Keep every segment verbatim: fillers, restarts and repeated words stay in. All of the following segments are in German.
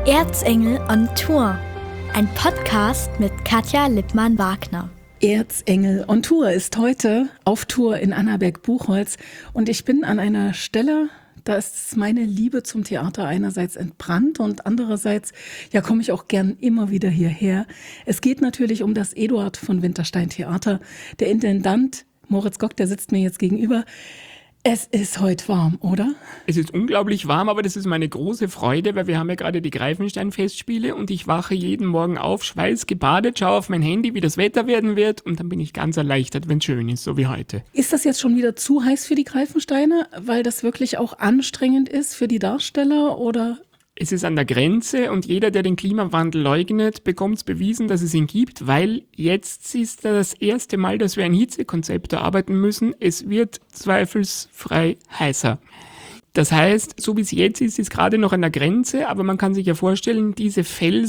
Erzengel on Tour, ein Podcast mit Katja Lippmann-Wagner. Erzengel on Tour ist heute auf Tour in Annaberg-Buchholz und ich bin an einer Stelle, da ist meine Liebe zum Theater einerseits entbrannt und andererseits, ja, komme ich auch gern immer wieder hierher. Es geht natürlich um das Eduard von Winterstein Theater. Der Intendant Moritz Gock, der sitzt mir jetzt gegenüber. Es ist heute warm, oder? Es ist unglaublich warm, aber das ist meine große Freude, weil wir haben ja gerade die Greifenstein-Festspiele und ich wache jeden Morgen auf, schweißgebadet, schaue auf mein Handy, wie das Wetter werden wird und dann bin ich ganz erleichtert, wenn es schön ist, so wie heute. Ist das jetzt schon wieder zu heiß für die Greifensteine, weil das wirklich auch anstrengend ist für die Darsteller, oder? Es ist an der Grenze und jeder, der den Klimawandel leugnet, bekommt es bewiesen, dass es ihn gibt, weil jetzt ist das erste Mal, dass wir ein Hitzekonzept erarbeiten müssen. Es wird zweifelsfrei heißer. Das heißt, so wie es jetzt ist, ist gerade noch an der Grenze, aber man kann sich ja vorstellen, diese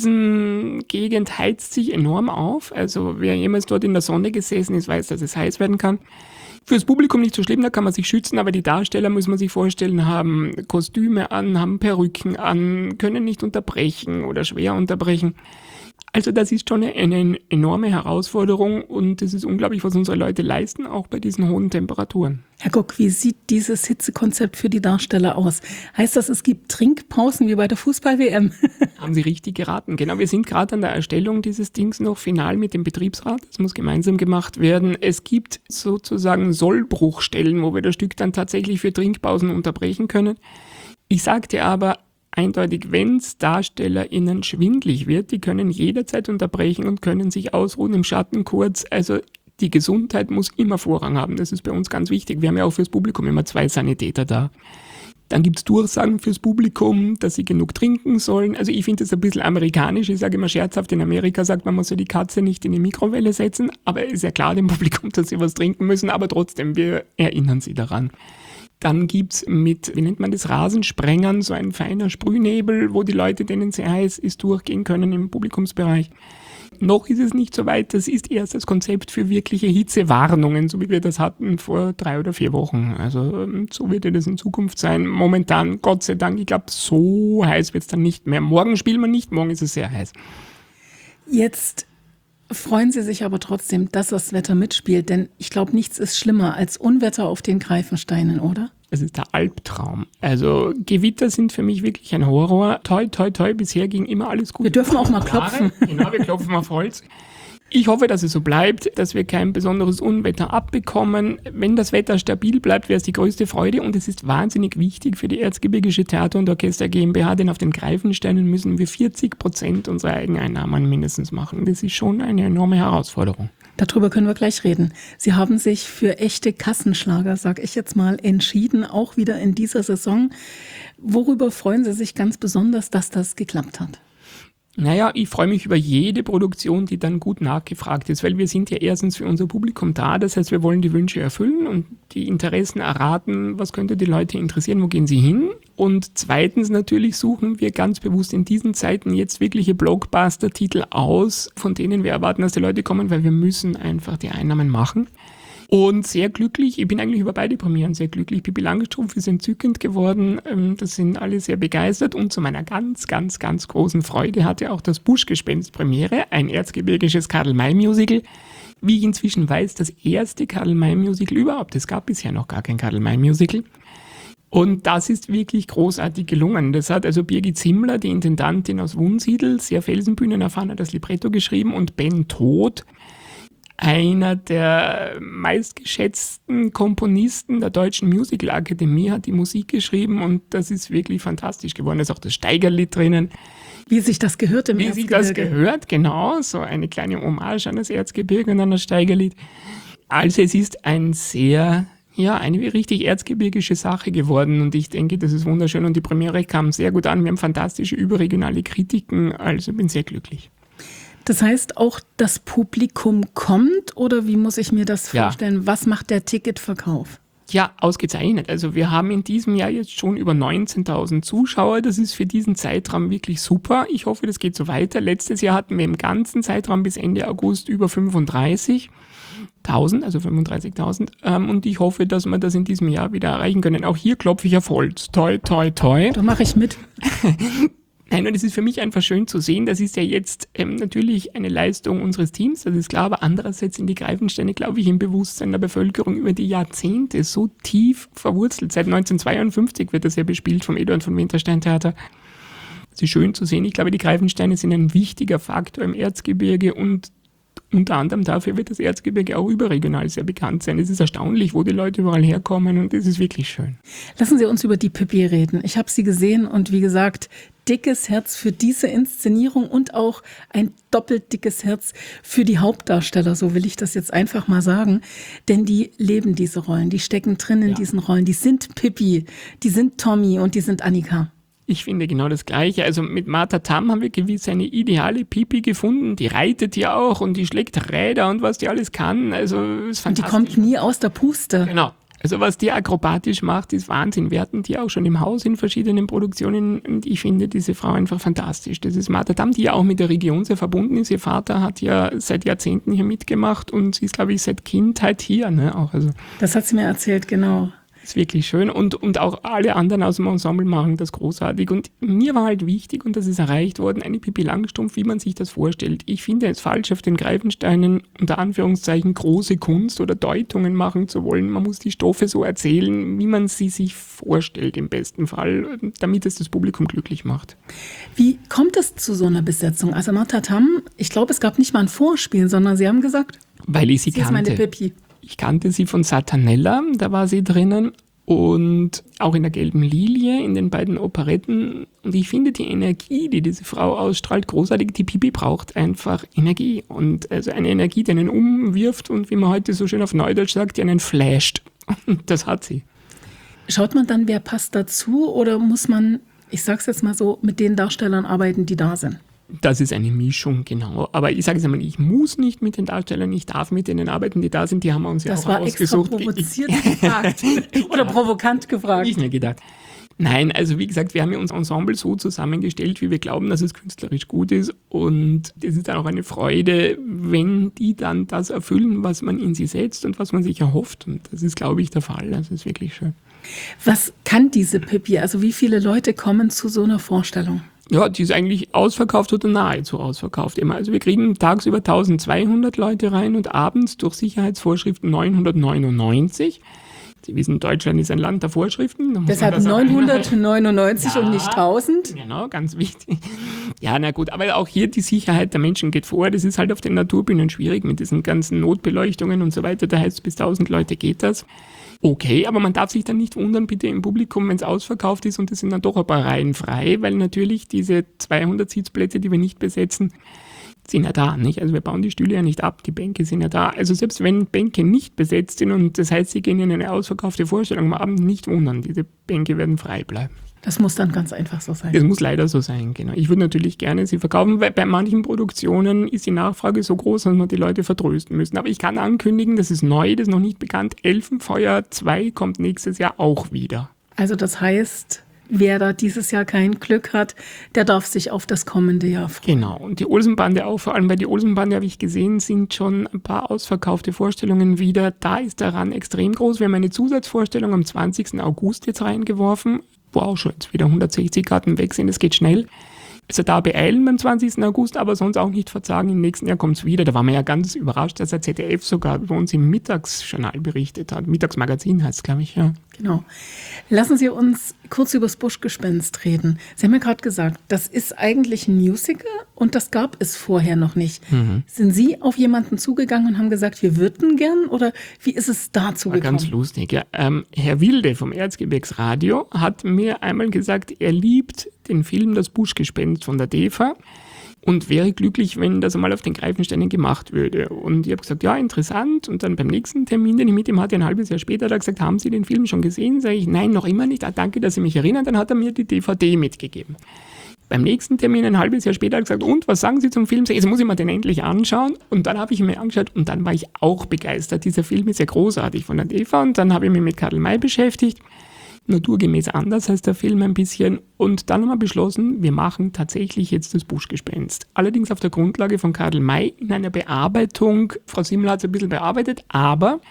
Felsengegend heizt sich enorm auf. Also wer jemals dort in der Sonne gesessen ist, weiß, dass es heiß werden kann. Fürs Publikum nicht so schlimm, da kann man sich schützen, aber die Darsteller, muss man sich vorstellen, haben Kostüme an, haben Perücken an, können nicht unterbrechen oder schwer unterbrechen. Also das ist schon eine, eine enorme Herausforderung und es ist unglaublich, was unsere Leute leisten, auch bei diesen hohen Temperaturen. Herr Gock, wie sieht dieses Hitzekonzept für die Darsteller aus? Heißt das, es gibt Trinkpausen wie bei der Fußball-W M? Haben Sie richtig geraten. Genau, wir sind gerade an der Erstellung dieses Dings noch final mit dem Betriebsrat. Das muss gemeinsam gemacht werden. Es gibt sozusagen Sollbruchstellen, wo wir das Stück dann tatsächlich für Trinkpausen unterbrechen können. Ich sagte aber eindeutig, wenn es DarstellerInnen schwindlig wird, die können jederzeit unterbrechen und können sich ausruhen im Schatten kurz. Also die Gesundheit muss immer Vorrang haben. Das ist bei uns ganz wichtig. Wir haben ja auch fürs Publikum immer zwei Sanitäter da. Dann gibt es Durchsagen fürs Publikum, dass sie genug trinken sollen. Also ich finde das ein bisschen amerikanisch. Ich sage immer scherzhaft, in Amerika sagt man, man soll die Katze nicht in die Mikrowelle setzen. Aber ist ja klar dem Publikum, dass sie was trinken müssen. Aber trotzdem, wir erinnern sie daran. Dann gibt's mit, wie nennt man das, Rasensprengern, so ein feiner Sprühnebel, wo die Leute, denen es sehr heiß ist, durchgehen können im Publikumsbereich. Noch ist es nicht so weit, das ist erst das Konzept für wirkliche Hitzewarnungen, so wie wir das hatten vor drei oder vier Wochen. Also so wird das in Zukunft sein. Momentan, Gott sei Dank, ich glaube, so heiß wird's dann nicht mehr. Morgen spielt man nicht, morgen ist es sehr heiß. Jetzt freuen Sie sich aber trotzdem, dass das Wetter mitspielt, denn ich glaube, nichts ist schlimmer als Unwetter auf den Greifensteinen, oder? Es ist der Albtraum. Also Gewitter sind für mich wirklich ein Horror. Toi, toi, toi, bisher ging immer alles gut. Wir dürfen auch mal klopfen. Genau, wir klopfen auf Holz. Ich hoffe, dass es so bleibt, dass wir kein besonderes Unwetter abbekommen. Wenn das Wetter stabil bleibt, wäre es die größte Freude und es ist wahnsinnig wichtig für die Erzgebirgische Theater- und Orchester GmbH, denn auf den Greifensteinen müssen wir vierzig Prozent unserer Eigeneinnahmen mindestens machen. Das ist schon eine enorme Herausforderung. Darüber können wir gleich reden. Sie haben sich für echte Kassenschlager, sag ich jetzt mal, entschieden, auch wieder in dieser Saison. Worüber freuen Sie sich ganz besonders, dass das geklappt hat? Naja, ich freue mich über jede Produktion, die dann gut nachgefragt ist, weil wir sind ja erstens für unser Publikum da, das heißt, wir wollen die Wünsche erfüllen und die Interessen erraten, was könnte die Leute interessieren, wo gehen sie hin? Und zweitens natürlich suchen wir ganz bewusst in diesen Zeiten jetzt wirkliche Blockbuster-Titel aus, von denen wir erwarten, dass die Leute kommen, weil wir müssen einfach die Einnahmen machen. Und sehr glücklich, ich bin eigentlich über beide Premieren sehr glücklich. Pippi Langstrumpf ist entzückend geworden, das sind alle sehr begeistert und zu meiner ganz, ganz, ganz großen Freude hatte auch das Buschgespenst Premiere, ein erzgebirgisches Karl-May-Musical. Wie ich inzwischen weiß, das erste Karl-May-Musical überhaupt. Es gab bisher noch gar kein Karl-May-Musical. Und das ist wirklich großartig gelungen. Das hat also Birgit Zimmler, die Intendantin aus Wunsiedel, sehr Felsenbühnen erfahren, hat das Libretto geschrieben und Ben Todt, einer der meistgeschätzten Komponisten der Deutschen Musical-Akademie, hat die Musik geschrieben und das ist wirklich fantastisch geworden. Da ist auch das Steigerlied drinnen. Wie sich das gehört im Wie Erzgebirge. sich das gehört, genau. So eine kleine Hommage an das Erzgebirge und an das Steigerlied. Also es ist ein sehr, ja, eine richtig erzgebirgische Sache geworden und ich denke, das ist wunderschön und die Premiere kam sehr gut an. Wir haben fantastische überregionale Kritiken, also bin sehr glücklich. Das heißt, auch das Publikum kommt oder wie muss ich mir das vorstellen? Ja. Was macht der Ticketverkauf? Ja, ausgezeichnet. Also wir haben in diesem Jahr jetzt schon über neunzehntausend Zuschauer. Das ist für diesen Zeitraum wirklich super. Ich hoffe, das geht so weiter. Letztes Jahr hatten wir im ganzen Zeitraum bis Ende August über fünfunddreißigtausend, also fünfunddreißigtausend. Und ich hoffe, dass wir das in diesem Jahr wieder erreichen können. Auch hier klopfe ich auf Holz. Toi, toi, toi. Da mache ich mit. Nein, und es ist für mich einfach schön zu sehen, das ist ja jetzt ähm, natürlich eine Leistung unseres Teams, das ist klar, aber andererseits sind die Greifensteine, glaube ich, im Bewusstsein der Bevölkerung über die Jahrzehnte so tief verwurzelt. Seit neunzehnhundertzweiundfünfzig wird das ja bespielt vom Eduard von Winterstein Theater. Es ist schön zu sehen. Ich glaube, die Greifensteine sind ein wichtiger Faktor im Erzgebirge und unter anderem dafür wird das Erzgebirge auch überregional sehr bekannt sein. Es ist erstaunlich, wo die Leute überall herkommen und es ist wirklich schön. Lassen Sie uns über die Pippi reden. Ich habe sie gesehen und wie gesagt, dickes Herz für diese Inszenierung und auch ein doppelt dickes Herz für die Hauptdarsteller, so will ich das jetzt einfach mal sagen. Denn die leben diese Rollen, die stecken drin in ja. diesen Rollen. Die sind Pippi, die sind Tommy und die sind Annika. Ich finde genau das Gleiche. Also mit Martha Tamm haben wir gewiss eine ideale Pipi gefunden. Die reitet ja auch und die schlägt Räder und was die alles kann. Also ist fantastisch. Und die kommt nie aus der Puste. Genau. Also was die akrobatisch macht, ist Wahnsinn. Wir hatten die auch schon im Haus in verschiedenen Produktionen und ich finde diese Frau einfach fantastisch. Das ist Martha Tamm, die ja auch mit der Region sehr verbunden ist. Ihr Vater hat ja seit Jahrzehnten hier mitgemacht und sie ist, glaube ich, seit Kindheit hier. Ne? Auch also. Das hat sie mir erzählt, genau. Ist wirklich schön und, und auch alle anderen aus dem Ensemble machen das großartig und mir war halt wichtig und das ist erreicht worden, eine Pippi Langstrumpf, wie man sich das vorstellt. Ich finde es falsch, auf den Greifensteinen unter Anführungszeichen große Kunst oder Deutungen machen zu wollen. Man muss die Stoffe so erzählen, wie man sie sich vorstellt im besten Fall, damit es das Publikum glücklich macht. Wie kommt es zu so einer Besetzung? Also Martha Tamm, ich glaube, es gab nicht mal ein Vorspiel, sondern Sie haben gesagt, weil ich sie, sie kannte. ist meine Pippi. Ich kannte sie von Satanella, da war sie drinnen und auch in der Gelben Lilie, in den beiden Operetten. Und ich finde die Energie, die diese Frau ausstrahlt, großartig. Die Pippi braucht einfach Energie und also eine Energie, die einen umwirft und wie man heute so schön auf Neudeutsch sagt, die einen flasht. Und das hat sie. Schaut man dann, wer passt dazu oder muss man, ich sag's jetzt mal so, mit den Darstellern arbeiten, die da sind? Das ist eine Mischung, genau. Aber ich sage es einmal, ich muss nicht mit den Darstellern, ich darf mit denen arbeiten, die da sind, die haben wir uns ja das auch ausgesucht. Das war extra provoziert gefragt oder provokant gefragt. Ich mir gedacht. Nein, also wie gesagt, wir haben ja unser Ensemble so zusammengestellt, wie wir glauben, dass es künstlerisch gut ist und es ist dann auch eine Freude, wenn die dann das erfüllen, was man in sie setzt und was man sich erhofft und das ist, glaube ich, der Fall. Das ist wirklich schön. Was kann diese Pippi? Also wie viele Leute kommen zu so einer Vorstellung? Ja, die ist eigentlich ausverkauft oder nahezu ausverkauft immer. Also wir kriegen tagsüber eintausendzweihundert Leute rein und abends durch Sicherheitsvorschriften neunhundertneunundneunzig. Sie wissen, Deutschland ist ein Land der Vorschriften. Deshalb neunhundertneunundneunzig ja, und nicht tausend. Genau, ganz wichtig. Ja, na gut, aber auch hier die Sicherheit der Menschen geht vor. Das ist halt auf den Naturbühnen schwierig mit diesen ganzen Notbeleuchtungen und so weiter. Da heißt es, bis tausend Leute geht das. Okay, aber man darf sich dann nicht wundern, bitte im Publikum, wenn es ausverkauft ist und es sind dann doch ein paar Reihen frei, weil natürlich diese zweihundert Sitzplätze, die wir nicht besetzen, sind ja da, nicht? Also wir bauen die Stühle ja nicht ab, die Bänke sind ja da. Also selbst wenn Bänke nicht besetzt sind und das heißt, sie gehen in eine ausverkaufte Vorstellung am Abend, nicht wundern, diese Bänke werden frei bleiben. Das muss dann ganz einfach so sein. Das muss leider so sein, genau. Ich würde natürlich gerne sie verkaufen, weil bei manchen Produktionen ist die Nachfrage so groß, dass wir die Leute vertrösten müssen. Aber ich kann ankündigen, das ist neu, das ist noch nicht bekannt. Elfenfeuer zwei kommt nächstes Jahr auch wieder. Also das heißt, wer da dieses Jahr kein Glück hat, der darf sich auf das kommende Jahr freuen. Genau, und die Olsenbande auch, vor allem bei die Olsenbande, habe ich gesehen, sind schon ein paar ausverkaufte Vorstellungen wieder. Da ist der Run extrem groß. Wir haben eine Zusatzvorstellung am zwanzigsten August jetzt reingeworfen, wo auch schon jetzt wieder hundertsechzig Karten weg sind, es geht schnell. Also da beeilen beim zwanzigsten August, aber sonst auch nicht verzagen, im nächsten Jahr kommt es wieder. Da waren wir ja ganz überrascht, dass der Z D F sogar bei uns im Mittagsjournal berichtet hat. Mittagsmagazin heißt es, glaube ich, ja. Genau. Lassen Sie uns kurz über das Buschgespenst reden. Sie haben ja gerade gesagt, das ist eigentlich ein Musical und das gab es vorher noch nicht. Mhm. Sind Sie auf jemanden zugegangen und haben gesagt, wir würden gern oder wie ist es dazu War gekommen? Ganz lustig, ja. Ähm, Herr Wilde vom Erzgebirgsradio hat mir einmal gesagt, er liebt den Film Das Buschgespenst von der D E F A und wäre glücklich, wenn das einmal auf den Greifensteinen gemacht würde. Und ich habe gesagt, ja, interessant. Und dann beim nächsten Termin, den ich mit ihm hatte, ein halbes Jahr später, hat er gesagt, haben Sie den Film schon gesehen? Sage ich, nein, noch immer nicht. Ah, danke, dass Sie mich erinnern. Dann hat er mir die D V D mitgegeben. Beim nächsten Termin, ein halbes Jahr später, hat er gesagt, und, was sagen Sie zum Film? Jetzt muss ich mir den endlich anschauen. Und dann habe ich ihn mir angeschaut und dann war ich auch begeistert. Dieser Film ist ja großartig von der D E F A. Und dann habe ich mich mit Karl May beschäftigt. Naturgemäß anders heißt der Film ein bisschen. Und dann haben wir beschlossen, wir machen tatsächlich jetzt das Buschgespenst. Allerdings auf der Grundlage von Karl May in einer Bearbeitung. Frau Simmel hat es ein bisschen bearbeitet, aber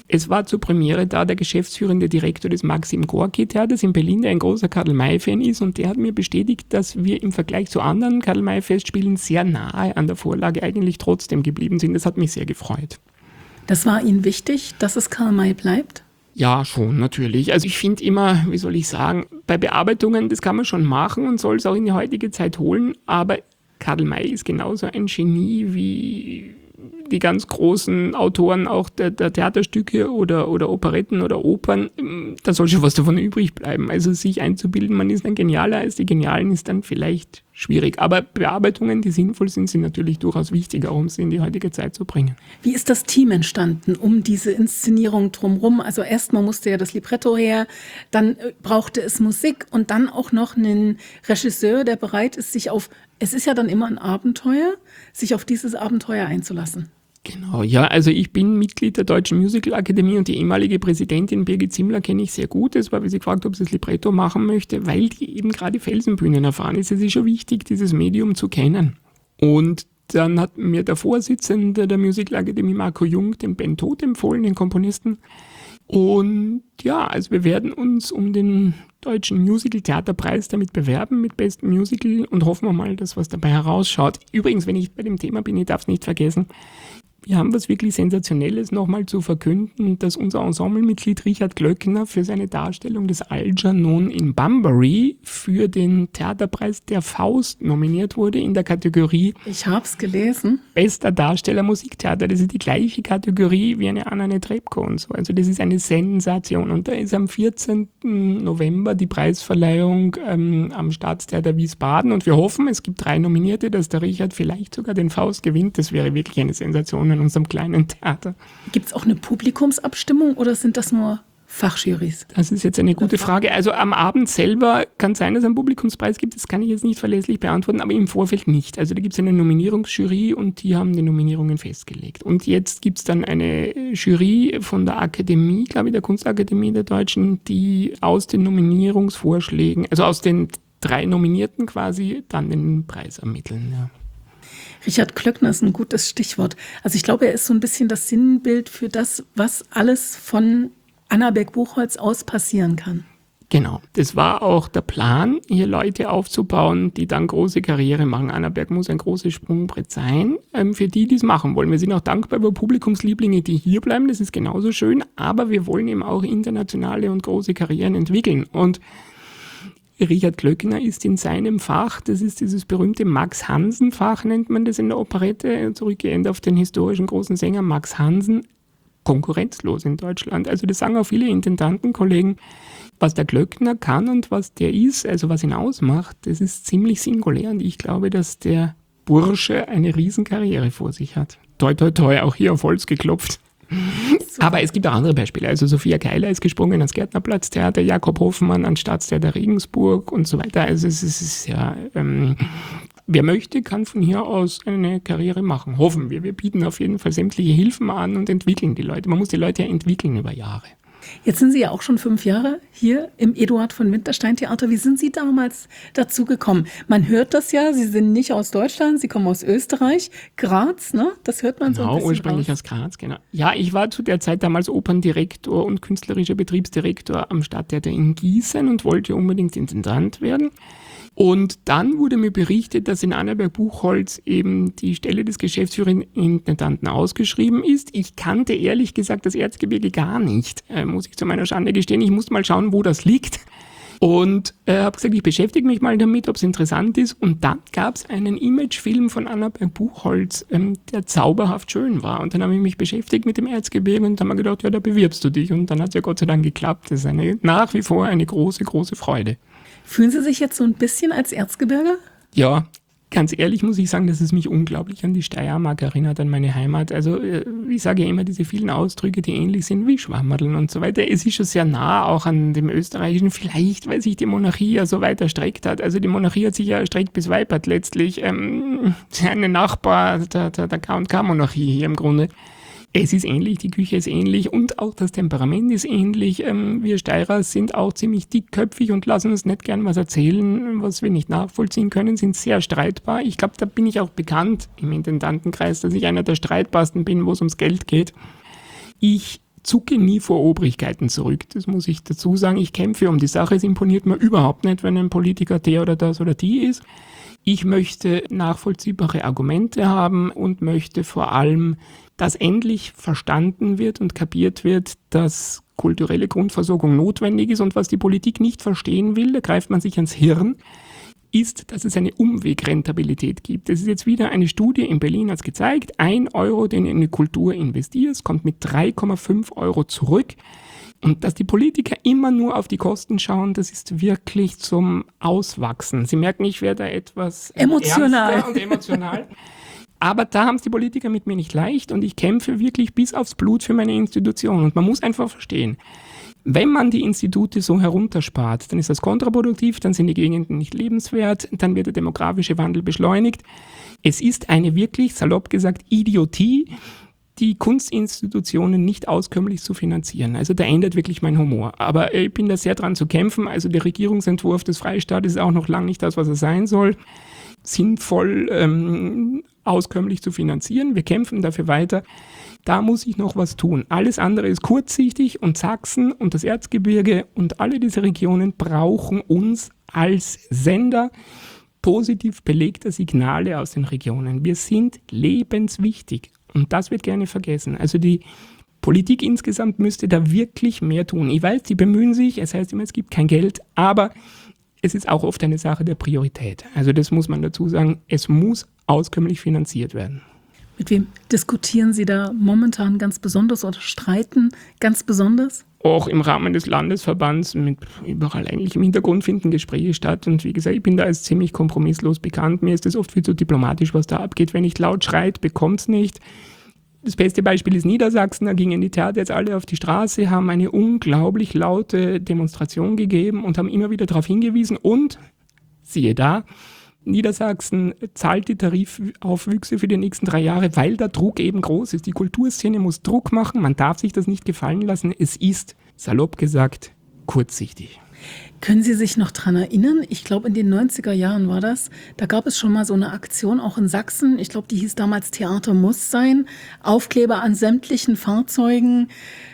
Es war zur Premiere da der geschäftsführende Direktor des Maxim Gorki Theaters in Berlin, der ein großer Karl-May-Fan ist, und der hat mir bestätigt, dass wir im Vergleich zu anderen Karl-May-Festspielen sehr nahe an der Vorlage eigentlich trotzdem geblieben sind. Das hat mich sehr gefreut. Das war Ihnen wichtig, dass es Karl May bleibt? Ja, schon, natürlich. Also ich finde immer, wie soll ich sagen, bei Bearbeitungen, das kann man schon machen und soll es auch in die heutige Zeit holen, aber Karl May ist genauso ein Genie wie die ganz großen Autoren auch der, der Theaterstücke oder, oder Operetten oder Opern. Da soll schon was davon übrig bleiben. Also sich einzubilden, man ist dann genialer als die Genialen, ist dann vielleicht schwierig. Aber Bearbeitungen, die sinnvoll sind, sind natürlich durchaus wichtiger, um sie in die heutige Zeit zu bringen. Wie ist das Team entstanden um diese Inszenierung drumherum? Also erstmal musste ja das Libretto her, dann brauchte es Musik und dann auch noch einen Regisseur, der bereit ist, sich auf, es ist ja dann immer ein Abenteuer, sich auf dieses Abenteuer einzulassen. Genau, ja, also ich bin Mitglied der Deutschen Musical-Akademie und die ehemalige Präsidentin Birgit Zimmler kenne ich sehr gut. Es war, wie sie gefragt, ob sie das Libretto machen möchte, weil die eben gerade Felsenbühnen erfahren ist. Es ist schon wichtig, dieses Medium zu kennen. Und dann hat mir der Vorsitzende der Musical-Akademie, Marco Jung, den Ben Todt empfohlen, den Komponisten. Und ja, also wir werden uns um den Deutschen Musical-Theaterpreis damit bewerben, mit bestem Musical, und hoffen wir mal, dass was dabei herausschaut. Übrigens, wenn ich bei dem Thema bin, ich darf es nicht vergessen, wir haben was wirklich Sensationelles nochmal zu verkünden, dass unser Ensemblemitglied Richard Glöckner für seine Darstellung des Algernon in Bunbury für den Theaterpreis der Faust nominiert wurde in der Kategorie Ich hab's gelesen. Bester Darsteller Musiktheater. Das ist die gleiche Kategorie wie eine Anna Netrebko und so. Also das ist eine Sensation. Und da ist am vierzehnten November die Preisverleihung ähm, am Staatstheater Wiesbaden. Und wir hoffen, es gibt drei Nominierte, dass der Richard vielleicht sogar den Faust gewinnt. Das wäre wirklich eine Sensation in unserem kleinen Theater. Gibt es auch eine Publikumsabstimmung oder sind das nur Fachjurys? Das ist jetzt eine gute Frage. Also am Abend selber kann es sein, dass es einen Publikumspreis gibt. Das kann ich jetzt nicht verlässlich beantworten, aber im Vorfeld nicht. Also da gibt es eine Nominierungsjury und die haben die Nominierungen festgelegt. Und jetzt gibt es dann eine Jury von der Akademie, glaube ich, der Kunstakademie der Deutschen, die aus den Nominierungsvorschlägen, also aus den drei Nominierten quasi, dann den Preis ermitteln. Ja. Richard Glöckner ist ein gutes Stichwort. Also ich glaube, er ist so ein bisschen das Sinnbild für das, was alles von Annaberg-Buchholz aus passieren kann. Genau, das war auch der Plan, hier Leute aufzubauen, die dann große Karriere machen. Annaberg muss ein großes Sprungbrett sein, ähm, für die, die es machen wollen. Wir sind auch dankbar über Publikumslieblinge, die hier bleiben, das ist genauso schön, aber wir wollen eben auch internationale und große Karrieren entwickeln. Und Richard Glöckner ist in seinem Fach, das ist dieses berühmte Max-Hansen-Fach, nennt man das in der Operette, zurückgehend auf den historischen großen Sänger Max Hansen, konkurrenzlos in Deutschland. Also das sagen auch viele Intendantenkollegen, was der Glöckner kann und was der ist, also was ihn ausmacht, das ist ziemlich singulär und ich glaube, dass der Bursche eine Riesenkarriere vor sich hat. Toi, toi, toi, auch hier auf Holz geklopft. Aber es gibt auch andere Beispiele. Also Sophia Keiler ist gesprungen ans Gärtnerplatztheater, Jakob Hoffmann ans Staatstheater Regensburg und so weiter. Also es ist, es ist ja, ähm, wer möchte, kann von hier aus eine Karriere machen. Hoffen wir. Wir bieten auf jeden Fall sämtliche Hilfen an und entwickeln die Leute. Man muss die Leute ja entwickeln über Jahre. Jetzt sind Sie ja auch schon fünf Jahre hier im Eduard von Winterstein Theater. Wie sind Sie damals dazu gekommen? Man hört das ja, Sie sind nicht aus Deutschland, Sie kommen aus Österreich, Graz, ne? Das hört man genau, so ein bisschen ursprünglich raus. aus Graz, genau. Ja, ich war zu der Zeit damals Operndirektor und künstlerischer Betriebsdirektor am Stadttheater in Gießen und wollte unbedingt Intendant werden. Und dann wurde mir berichtet, dass in Annaberg-Buchholz eben die Stelle des geschäftsführenden Intendanten ausgeschrieben ist. Ich kannte ehrlich gesagt das Erzgebirge gar nicht, äh, muss ich zu meiner Schande gestehen. Ich musste mal schauen, wo das liegt. Und äh, habe gesagt, ich beschäftige mich mal damit, ob es interessant ist. Und dann gab es einen Imagefilm von Annaberg-Buchholz, ähm, der zauberhaft schön war. Und dann habe ich mich beschäftigt mit dem Erzgebirge und dann habe ich gedacht, ja, da bewirbst du dich. Und dann hat es ja Gott sei Dank geklappt. Das ist eine, nach wie vor eine große, große Freude. Fühlen Sie sich jetzt so ein bisschen als Erzgebirger? Ja, ganz ehrlich muss ich sagen, dass es mich unglaublich an die Steiermark erinnert, an meine Heimat. Also ich sage ja immer diese vielen Ausdrücke, die ähnlich sind wie Schwammerln und so weiter. Es ist schon sehr nah auch an dem Österreichischen, vielleicht weil sich die Monarchie ja so weit erstreckt hat. Also die Monarchie hat sich ja erstreckt bis Weipert letztlich. Ähm, eine Nachbar der, der, der K und K-Monarchie hier im Grunde. Es ist ähnlich, die Küche ist ähnlich und auch das Temperament ist ähnlich. Ähm, wir Steirer sind auch ziemlich dickköpfig und lassen uns nicht gern was erzählen, was wir nicht nachvollziehen können, sind sehr streitbar. Ich glaube, da bin ich auch bekannt im Intendantenkreis, dass ich einer der streitbarsten bin, wo es ums Geld geht. Ich zucke nie vor Obrigkeiten zurück. Das muss ich dazu sagen. Ich kämpfe um die Sache. Es imponiert mir überhaupt nicht, wenn ein Politiker der oder das oder die ist. Ich möchte nachvollziehbare Argumente haben und möchte vor allem, dass endlich verstanden wird und kapiert wird, dass kulturelle Grundversorgung notwendig ist. Und was die Politik nicht verstehen will, da greift man sich ans Hirn, ist, dass es eine Umwegrentabilität gibt. Es ist jetzt wieder eine Studie in Berlin, hat es gezeigt, ein Euro, den du in die Kultur investierst, kommt mit drei Komma fünf Euro zurück. Und dass die Politiker immer nur auf die Kosten schauen, das ist wirklich zum Auswachsen. Sie merken, ich werde etwas emotional ernster und emotional. Aber da haben es die Politiker mit mir nicht leicht und ich kämpfe wirklich bis aufs Blut für meine Institution. Und man muss einfach verstehen, wenn man die Institute so herunterspart, dann ist das kontraproduktiv, dann sind die Gegenden nicht lebenswert, dann wird der demografische Wandel beschleunigt. Es ist eine wirklich, salopp gesagt, Idiotie, die Kunstinstitutionen nicht auskömmlich zu finanzieren. Also da ändert wirklich mein Humor. Aber ich bin da sehr dran zu kämpfen. Also der Regierungsentwurf des Freistaates ist auch noch lange nicht das, was er sein soll. Sinnvoll ähm, auskömmlich zu finanzieren. Wir kämpfen dafür weiter. Da muss ich noch was tun. Alles andere ist kurzsichtig und Sachsen und das Erzgebirge und alle diese Regionen brauchen uns als Sender positiv belegter Signale aus den Regionen. Wir sind lebenswichtig und das wird gerne vergessen. Also die Politik insgesamt müsste da wirklich mehr tun. Ich weiß, die bemühen sich, es heißt immer, es gibt kein Geld, aber es ist auch oft eine Sache der Priorität. Also das muss man dazu sagen, es muss auskömmlich finanziert werden. Mit wem diskutieren Sie da momentan ganz besonders oder streiten ganz besonders? Auch im Rahmen des Landesverbands, mit überall eigentlich im Hintergrund finden Gespräche statt. Und wie gesagt, ich bin da als ziemlich kompromisslos bekannt. Mir ist das oft viel zu diplomatisch, was da abgeht. Wenn nicht laut schreit, bekommt es nicht. Das beste Beispiel ist Niedersachsen. Da gingen die Theater jetzt alle auf die Straße, haben eine unglaublich laute Demonstration gegeben und haben immer wieder darauf hingewiesen. Und, siehe da, Niedersachsen zahlt die Tarifaufwüchse für die nächsten drei Jahre, weil der Druck eben groß ist. Die Kulturszene muss Druck machen, man darf sich das nicht gefallen lassen. Es ist, salopp gesagt, kurzsichtig. Können Sie sich noch daran erinnern? Ich glaube, in den neunziger Jahren war das. Da gab es schon mal so eine Aktion, auch in Sachsen. Ich glaube, die hieß damals Theater muss sein. Aufkleber an sämtlichen Fahrzeugen.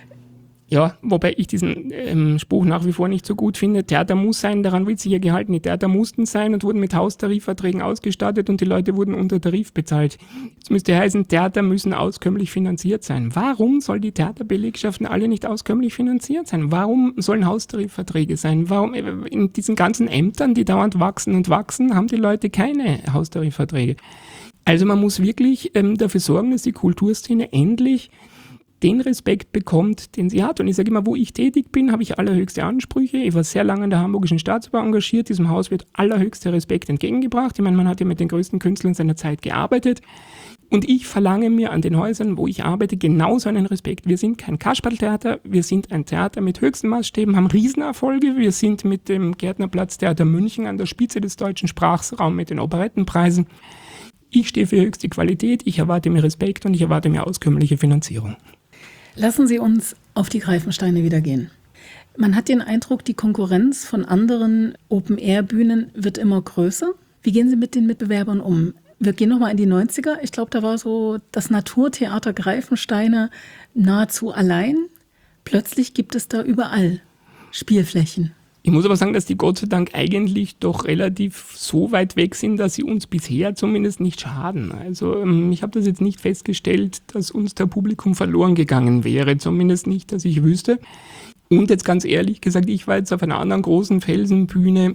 Ja, wobei ich diesen ähm, Spruch nach wie vor nicht so gut finde. Theater muss sein, daran wird sich ja gehalten. Die Theater mussten sein und wurden mit Haustarifverträgen ausgestattet und die Leute wurden unter Tarif bezahlt. Das müsste heißen, Theater müssen auskömmlich finanziert sein. Warum soll die Theaterbelegschaften alle nicht auskömmlich finanziert sein? Warum sollen Haustarifverträge sein? Warum in diesen ganzen Ämtern, die dauernd wachsen und wachsen, haben die Leute keine Haustarifverträge? Also man muss wirklich ähm, dafür sorgen, dass die Kulturszene endlich den Respekt bekommt, den sie hat. Und ich sage immer, wo ich tätig bin, habe ich allerhöchste Ansprüche. Ich war sehr lange in der Hamburgischen Staatsbahn engagiert. Diesem Haus wird allerhöchster Respekt entgegengebracht. Ich meine, man hat ja mit den größten Künstlern seiner Zeit gearbeitet. Und ich verlange mir an den Häusern, wo ich arbeite, genauso einen Respekt. Wir sind kein Kasperltheater, wir sind ein Theater mit höchsten Maßstäben, haben Riesenerfolge. Wir sind mit dem Gärtnerplatz Theater München an der Spitze des deutschen Sprachraums mit den Operettenpreisen. Ich stehe für höchste Qualität, ich erwarte mir Respekt und ich erwarte mir auskömmliche Finanzierung. Lassen Sie uns auf die Greifensteine wieder gehen. Man hat den Eindruck, die Konkurrenz von anderen Open-Air-Bühnen wird immer größer. Wie gehen Sie mit den Mitbewerbern um? Wir gehen nochmal in die neunziger. Ich glaube, da war so das Naturtheater Greifensteine nahezu allein. Plötzlich gibt es da überall Spielflächen. Ich muss aber sagen, dass die Gott sei Dank eigentlich doch relativ so weit weg sind, dass sie uns bisher zumindest nicht schaden. Also ich habe das jetzt nicht festgestellt, dass uns der Publikum verloren gegangen wäre, zumindest nicht, dass ich wüsste. Und jetzt ganz ehrlich gesagt, ich war jetzt auf einer anderen großen Felsenbühne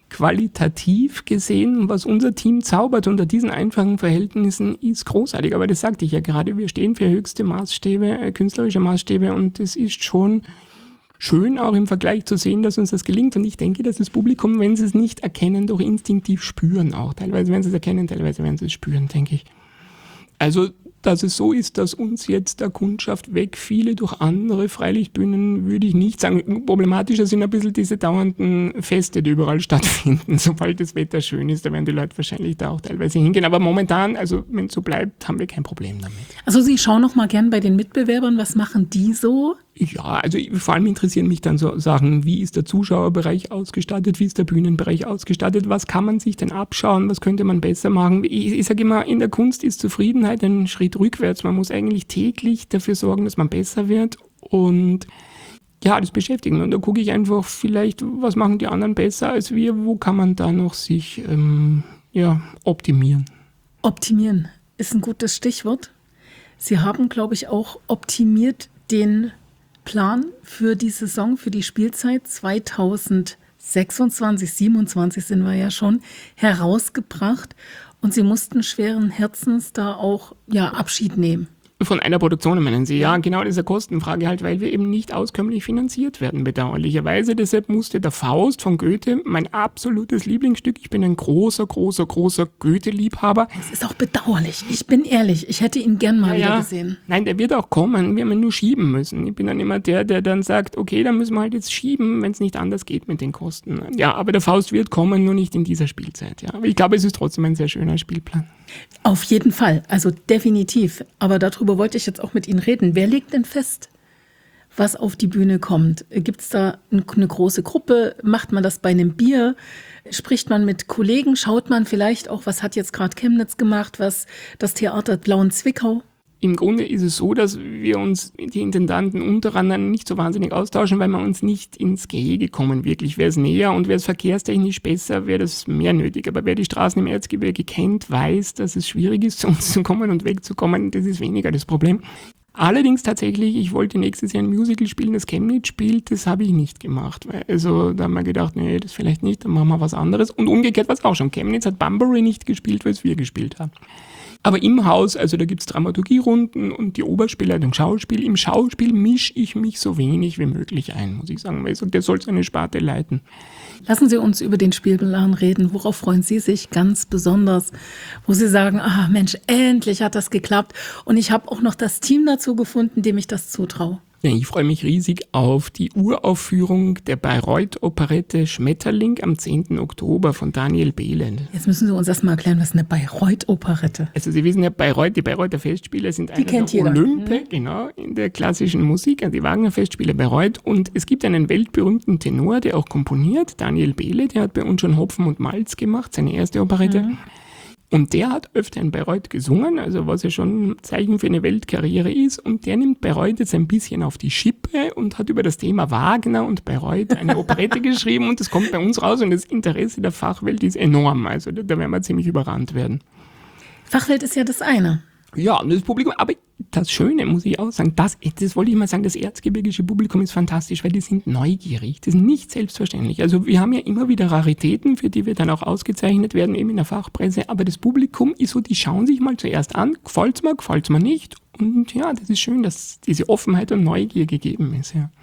qualitativ gesehen, was unser Team zaubert unter diesen einfachen Verhältnissen, ist großartig. Aber das sagte ich ja gerade, wir stehen für höchste Maßstäbe, äh, künstlerische Maßstäbe und es ist schon schön auch im Vergleich zu sehen, dass uns das gelingt. Und ich denke, dass das Publikum, wenn sie es nicht erkennen, doch instinktiv spüren auch. Teilweise werden sie es erkennen, teilweise werden sie es spüren, denke ich. Also, dass es so ist, dass uns jetzt der Kundschaft wegfiele durch andere Freilichtbühnen, würde ich nicht sagen. Problematischer sind ein bisschen diese dauernden Feste, die überall stattfinden. Sobald das Wetter schön ist, da werden die Leute wahrscheinlich da auch teilweise hingehen. Aber momentan, also wenn es so bleibt, haben wir kein Problem damit. Also Sie schauen noch mal gern bei den Mitbewerbern, was machen die so? Ja, also vor allem interessieren mich dann so Sachen, wie ist der Zuschauerbereich ausgestattet, wie ist der Bühnenbereich ausgestattet, was kann man sich denn abschauen, was könnte man besser machen. Ich, ich sage immer, in der Kunst ist Zufriedenheit ein Schritt rückwärts. Man muss eigentlich täglich dafür sorgen, dass man besser wird Und ja, das beschäftigt mich. Und da gucke ich einfach vielleicht, was machen die anderen besser als wir, wo kann man da noch sich ähm, ja, optimieren. Optimieren ist ein gutes Stichwort. Sie haben, glaube ich, auch optimiert den Plan für die Saison, für die Spielzeit zweitausendsechsundzwanzig, siebenundzwanzig sind wir ja schon, herausgebracht. Und Sie mussten schweren Herzens da auch ja, Abschied nehmen. Von einer Produktion, meinen Sie? Ja, genau, diese Kostenfrage halt, weil wir eben nicht auskömmlich finanziert werden, bedauerlicherweise. Deshalb musste der Faust von Goethe, mein absolutes Lieblingsstück, ich bin ein großer, großer, großer Goethe-Liebhaber. Es ist auch bedauerlich, ich bin ehrlich, ich hätte ihn gern mal ja, wieder ja. gesehen. Nein, der wird auch kommen, wir haben ihn nur schieben müssen. Ich bin dann immer der, der dann sagt, okay, dann müssen wir halt jetzt schieben, wenn es nicht anders geht mit den Kosten. Ja, aber der Faust wird kommen, nur nicht in dieser Spielzeit. Ja. Aber ich glaube, es ist trotzdem ein sehr schöner Spielplan. Auf jeden Fall, also definitiv. Aber darüber wollte ich jetzt auch mit Ihnen reden. Wer legt denn fest, was auf die Bühne kommt? Gibt es da eine große Gruppe? Macht man das bei einem Bier? Spricht man mit Kollegen? Schaut man vielleicht auch, was hat jetzt gerade Chemnitz gemacht, was das Theater Blauen Zwickau? Im Grunde ist es so, dass wir uns, die Intendanten untereinander nicht so wahnsinnig austauschen, weil wir uns nicht ins Gehege kommen wirklich. Wer ist näher und wer ist verkehrstechnisch besser, wäre das mehr nötig. Aber wer die Straßen im Erzgebirge kennt, weiß, dass es schwierig ist, zu uns zu kommen und wegzukommen. Das ist weniger das Problem. Allerdings tatsächlich, ich wollte nächstes Jahr ein Musical spielen, das Chemnitz spielt, das habe ich nicht gemacht. Also da haben wir gedacht, nee, das vielleicht nicht, dann machen wir was anderes. Und umgekehrt war es auch schon. Chemnitz hat Bunbury nicht gespielt, weil es wir gespielt haben. Aber im Haus, also da gibt's Dramaturgierunden und die Oberspielleitung Schauspiel. Im Schauspiel mische ich mich so wenig wie möglich ein, muss ich sagen. Also der soll seine Sparte leiten. Lassen Sie uns über den Spielplan reden. Worauf freuen Sie sich ganz besonders? Wo Sie sagen, ah Mensch, endlich hat das geklappt. Und ich habe auch noch das Team dazu gefunden, dem ich das zutraue. Ja, ich freue mich riesig auf die Uraufführung der Bayreuth-Operette Schmetterling am zehnten Oktober von Daniel Behlen. Jetzt müssen Sie uns erst mal erklären, was eine Bayreuth-Operette. Also Sie wissen ja, Bayreuth, die Bayreuther Festspiele sind die einer der Olympe, mhm. genau, in der klassischen Musik, also die Wagner-Festspiele Bayreuth. Und es gibt einen weltberühmten Tenor, der auch komponiert, Daniel Behle, der hat bei uns schon Hopfen und Malz gemacht, seine erste Operette. Mhm. Und der hat öfter in Bayreuth gesungen, also was ja schon ein Zeichen für eine Weltkarriere ist. Und der nimmt Bayreuth jetzt ein bisschen auf die Schippe und hat über das Thema Wagner und Bayreuth eine Operette geschrieben. Und das kommt bei uns raus und das Interesse der Fachwelt ist enorm. Also da, da werden wir ziemlich überrannt werden. Fachwelt ist ja das eine. Ja, und das Publikum, aber das Schöne, muss ich auch sagen, das, das wollte ich mal sagen, das erzgebirgische Publikum ist fantastisch, weil die sind neugierig, das ist nicht selbstverständlich. Also wir haben ja immer wieder Raritäten, für die wir dann auch ausgezeichnet werden, eben in der Fachpresse, aber das Publikum ist so, die schauen sich mal zuerst an, gefällt's mir, gefällt's mir nicht und ja, das ist schön, dass diese Offenheit und Neugier gegeben ist, ja.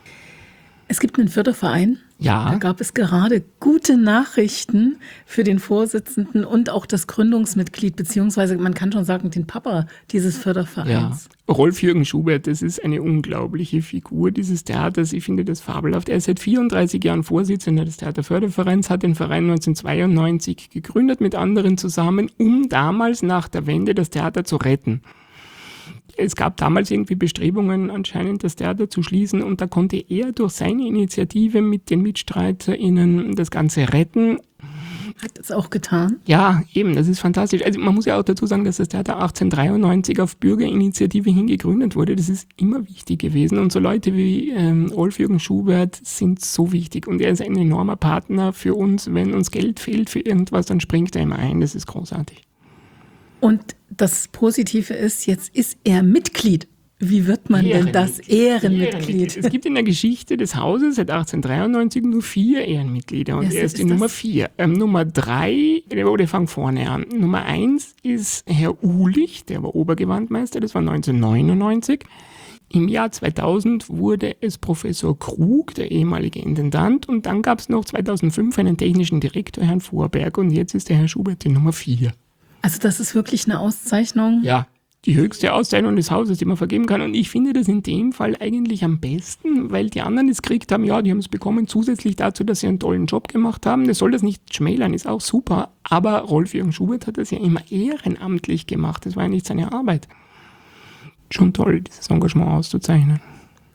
Es gibt einen Förderverein. Ja. Da gab es gerade gute Nachrichten für den Vorsitzenden und auch das Gründungsmitglied, beziehungsweise man kann schon sagen, den Papa dieses Fördervereins. Ja. Rolf-Jürgen Schubert, das ist eine unglaubliche Figur dieses Theaters. Ich finde das fabelhaft. Er ist seit vierunddreißig Jahren Vorsitzender des Theaterfördervereins, hat den Verein neunzehnhundertzweiundneunzig gegründet mit anderen zusammen, um damals nach der Wende das Theater zu retten. Es gab damals irgendwie Bestrebungen, anscheinend das Theater zu schließen und da konnte er durch seine Initiative mit den MitstreiterInnen das Ganze retten. Hat es auch getan? Ja, eben, das ist fantastisch. Also man muss ja auch dazu sagen, dass das Theater achtzehnhundertdreiundneunzig auf Bürgerinitiative hin gegründet wurde. Das ist immer wichtig gewesen und so Leute wie ähm, Rolf-Jürgen Schubert sind so wichtig und er ist ein enormer Partner für uns. Wenn uns Geld fehlt für irgendwas, dann springt er immer ein. Das ist großartig. Und das Positive ist, jetzt ist er Mitglied. Wie wird man denn das Ehrenmitglied? Es gibt in der Geschichte des Hauses seit achtzehnhundertdreiundneunzig nur vier Ehrenmitglieder und ja, er ist ist die das? Nummer vier. Ähm, Nummer drei, oder fang vorne an. Nummer eins ist Herr Uhlich, der war Obergewandmeister, das war neunzehnhundertneunundneunzig. Im Jahr zweitausend wurde es Professor Krug, der ehemalige Intendant, und dann gab es noch zweitausendfünf einen technischen Direktor, Herrn Vorberg, und jetzt ist der Herr Schubert die Nummer vier. Also das ist wirklich eine Auszeichnung? Ja, die höchste Auszeichnung des Hauses, die man vergeben kann. Und ich finde das in dem Fall eigentlich am besten, weil die anderen es gekriegt haben, ja, die haben es bekommen, zusätzlich dazu, dass sie einen tollen Job gemacht haben. Das soll das nicht schmälern, ist auch super. Aber Rolf-Jürgen Schubert hat das ja immer ehrenamtlich gemacht. Das war ja nicht seine Arbeit. Schon toll, dieses Engagement auszuzeichnen.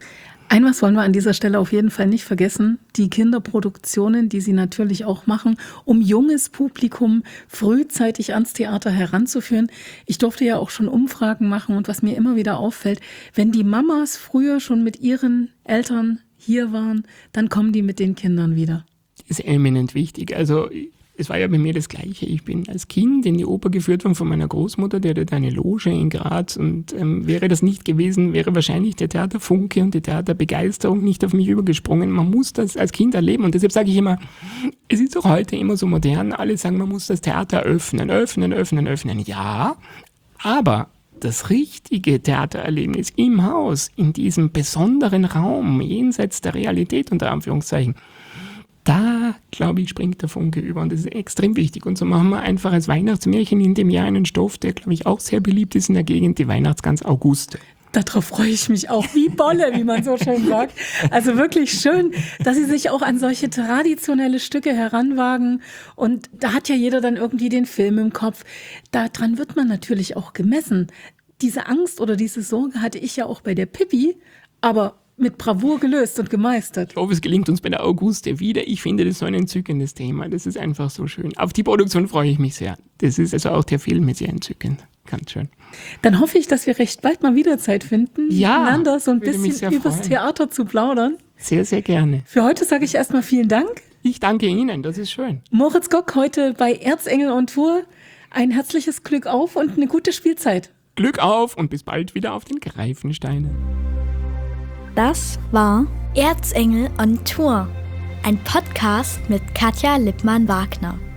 Ein was wollen wir an dieser Stelle auf jeden Fall nicht vergessen, die Kinderproduktionen, die Sie natürlich auch machen, um junges Publikum frühzeitig ans Theater heranzuführen. Ich durfte ja auch schon Umfragen machen und was mir immer wieder auffällt, wenn die Mamas früher schon mit ihren Eltern hier waren, dann kommen die mit den Kindern wieder. Das ist eminent wichtig. Also es war ja bei mir das Gleiche. Ich bin als Kind in die Oper geführt worden von meiner Großmutter, die hatte eine Loge in Graz und ähm, wäre das nicht gewesen, wäre wahrscheinlich der Theaterfunke und die Theaterbegeisterung nicht auf mich übergesprungen. Man muss das als Kind erleben und deshalb sage ich immer, es ist auch heute immer so modern, alle sagen, man muss das Theater öffnen, öffnen, öffnen, öffnen. Ja, aber das richtige Theatererlebnis im Haus, in diesem besonderen Raum, jenseits der Realität unter Anführungszeichen, da, glaube ich, springt der Funke über und das ist extrem wichtig. Und so machen wir einfach als Weihnachtsmärchen in dem Jahr einen Stoff, der, glaube ich, auch sehr beliebt ist in der Gegend, die Weihnachtsgans Auguste. Darauf freue ich mich auch, wie Bolle, wie man so schön sagt. Also wirklich schön, dass Sie sich auch an solche traditionelle Stücke heranwagen. Und da hat ja jeder dann irgendwie den Film im Kopf. Daran wird man natürlich auch gemessen. Diese Angst oder diese Sorge hatte ich ja auch bei der Pippi, aber mit Bravour gelöst und gemeistert. Ich hoffe, es gelingt uns bei der Auguste wieder. Ich finde das so ein entzückendes Thema. Das ist einfach so schön. Auf die Produktion freue ich mich sehr. Das ist also auch der Film ist sehr entzückend. Ganz schön. Dann hoffe ich, dass wir recht bald mal wieder Zeit finden, ja, miteinander so ein bisschen übers freuen. Theater zu plaudern. Sehr, sehr gerne. Für heute sage ich erstmal vielen Dank. Ich danke Ihnen, das ist schön. Moritz Gock heute bei Erzengel on Tour. Ein herzliches Glück auf und eine gute Spielzeit. Glück auf und bis bald wieder auf den Greifensteinen. Das war Erzengel on Tour, ein Podcast mit Katja Lippmann-Wagner.